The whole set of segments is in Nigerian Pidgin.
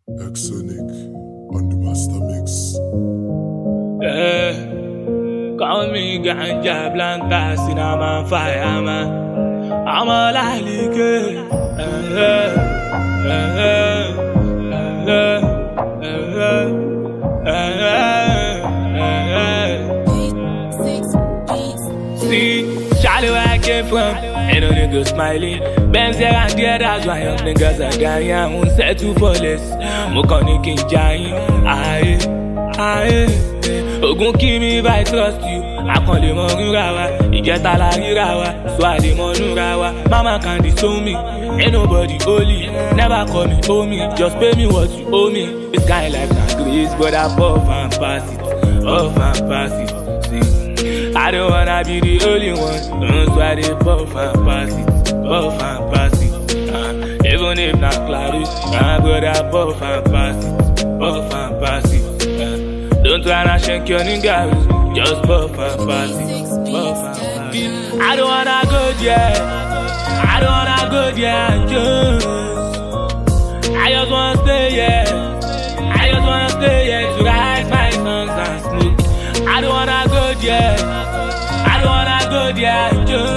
Exonic on the master mix. Call me Ganja Blanca, Cinnamon Fireman. I'm a like See, Charlie, where I came from, ain't no niggas smiling. Benz here and there, that's why young niggas are dying. I won't settle for less. Mokoni King Giant, aye. Ogun kill me if I trust you. I can't live on Rawa. You get a lot of Rawa, so I live on Rawa. Mama can't disown me, ain't nobody holy. Never call me homie, just pay me what you owe me. This kind of life not grace, but I puff and pass it, off and pass it. See, I don't wanna be the only one, that's why they puff and pass it, puff and pass it. Even if not Clarice, I'm gonna puff and pass it, puff and pass it. Don't try to shake your niggas, just puff and pass it, puff and pass it. I don't wanna go there, I don't wanna go there, I just wanna stay here, I just wanna stay here to write my songs and smoke. I don't wanna go there, I don't wanna go there,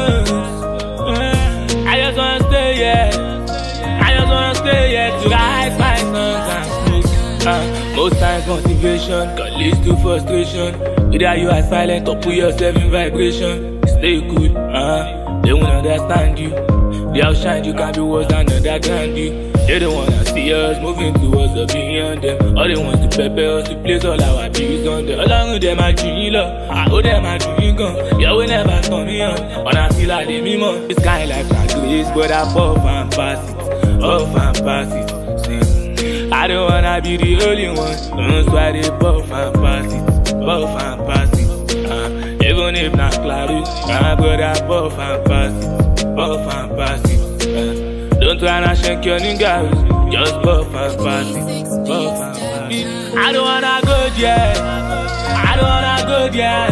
I just wanna stay here, I just wanna stay here to write my songs and smoke. Most times motivation can lead to frustration. Either you are silent or put yourself in vibration. Stay cool, they won't understand you. They outshine you, can be worse than underground you. They don't wanna see us moving towards the beyond them. All they want to prepare us to place all our abuse on them. Along with them I dream love, I owe them I dream gun. Yeah, we never turn me on, when I feel like they me more. This kind of life not grace, but I puff and pass it, off and pass it. See, I don't wanna be the only one, that's why they puff and pass it, puff and pass it. Even if not Clarice, I'm gonna puff and pass it, puff and pass it. Don't try to shake your niggas, just puff and pass it, puff and pass it. I don't wanna go there, I don't wanna go there,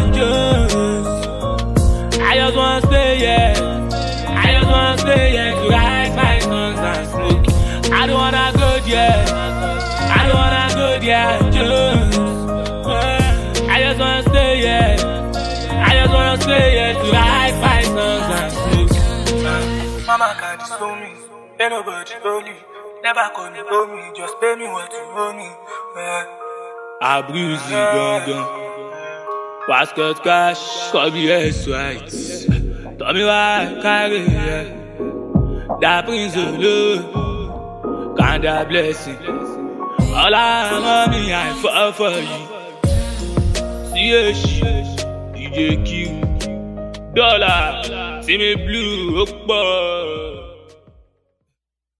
I just wanna stay here, I just wanna stay here to write my songs and smoke. I don't wanna go there, I don't wanna go there, I just wanna stay here, I just wanna stay here to write my songs and smoke. Mama can't disown me, ain't nobody holy. Never call me homie, just pay me what you owe me. I bruise you, gun. Basket cash, call me S-White. Tell me why I carry it. That brings a love, kind of blessing. All I want me, I fall for you. CH, DJ Q, Dollar, see me blue, oh boy.